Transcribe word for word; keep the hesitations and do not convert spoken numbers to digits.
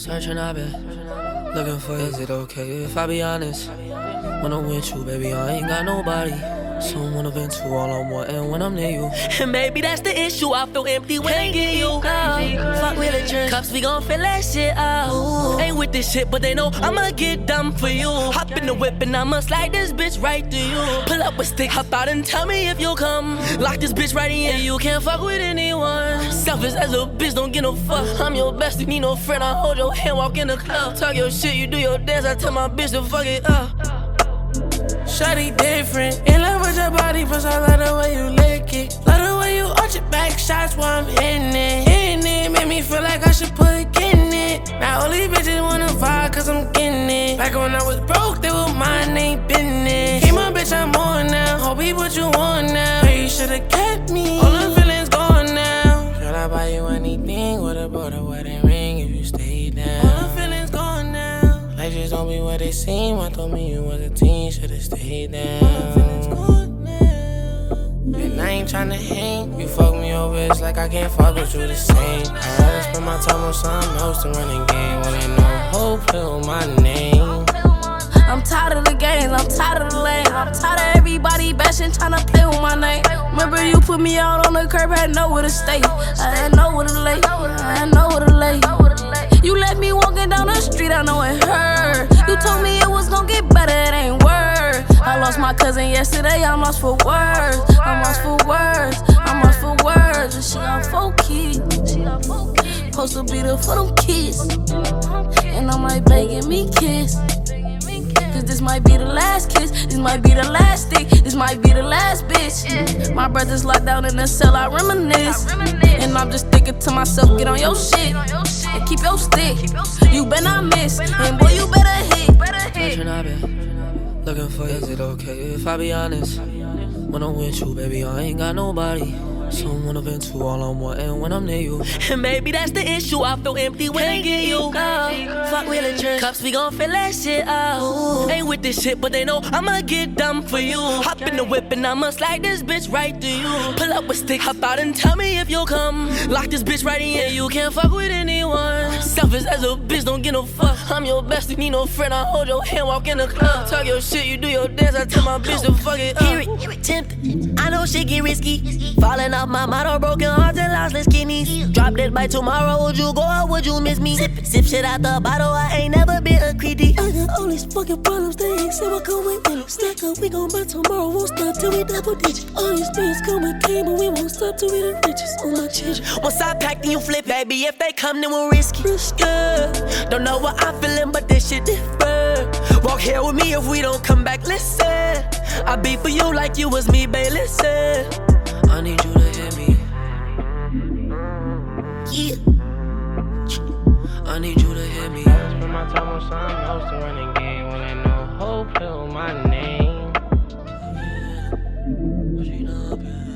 Searching, I've been looking for you. Is it okay if I be honest? When I'm with you, baby, I ain't got nobody. Someone I've been to all I want, and when I'm near you. And maybe that's the issue, I feel empty when I get you. Oh, fuck with a drink, cups, we gon' fill that shit out. Ain't with this shit, but they know I'ma get dumb for you. Hop in the whip and I'ma slide this bitch right to you. Pull up a stick, hop out and tell me if you'll come. Lock this bitch right in, you can't fuck with anyone. Selfish as a bitch, don't get no fuck. I'm your bestie, need no friend, I hold your hand, walk in the club. Talk your shit, you do your dance, I tell my bitch to fuck it up. Shawty different, in love with your body, plus I love the way you lick it. Love the way you arch your back shots while I'm hitting it. Hitting it, make me feel like I should put a kid in it. Now all these bitches wanna vibe cause I'm getting it. Back when I was broke, they were mine, ain't business. Hey my bitch, I'm on now, hope he what you want now. Hey, you should've kept me, all the feelings gone now. Girl, I buy you anything, would've bought a wedding ring if you stayed down. All the feelings gone now. Life just don't be what it seem. I told me you was a teen, should've stayed down. And I ain't tryna hang. You fuck me over, it's like I can't fuck with you the same. I'd rather spend my time on something else than running game. When ain't no hope, fill my name. I'm tired of the games, I'm tired of the lane. I'm tired of everybody bashing, tryna play with my name. Remember you put me out on the curb, had nowhere to stay. I had nowhere to lay, I had nowhere to lay. You left me walking down the street, I know it hurt. You told me it was gon' get better, it ain't word. I lost my cousin yesterday, I'm lost for words. I'm lost for words, I'm lost for words. And she got four kids, supposed to be there for them kids. And I'm like begging me kiss. Cause this might be the last kiss, this might be the last stick, this might be the last bitch. My brother's locked down in the cell, I reminisce. And I'm just thinking to myself, get on your shit and keep your stick. You better not miss, and boy, you better hit. Searching, I've been looking for you. Is it okay if I be honest? When I'm with you, baby, I ain't got nobody. Someone I've been to all I want, and when I'm near you. And maybe that's the issue, I feel empty when I get you. Oh, fuck with a drink, cups, we gon' fill that shit out. Ain't with this shit, but they know I'ma get dumb for you. Hop in the whip and I'ma slide this bitch right to you. Pull up a stick, hop out and tell me if you'll come. Lock this bitch right in, you can't fuck with anyone. Selfish as a bitch, don't get no fuck. I'm your bestie, need no friend, I hold your hand, walk in the club. Talk your shit, you do your dance, I tell my bitch to fuck it up. Hear it, hear it, tempted, I know shit get risky. Falling off my motto, broken hearts and lossless kidneys. Drop dead by tomorrow, would you go or would you miss me? Sip, sip shit out the bottle, I ain't never been a creepy. I got all these fucking problems, they ain't say what come with me. Stack up, we gon' buy tomorrow, won't stop till we double digit. All these things come and came, but we won't stop till we the richest. On my children. Once I pack, then you flip, baby. If they come, then we'll risk it. Risk it. Don't know what I'm feeling, but this shit different. Walk here with me if we don't come back, listen. I be for you like you was me, babe, listen. I need you to hear me. Yeah. I need you to hear me. I spend my time on something else than running game. When ain't no hope, fill my name. But you know,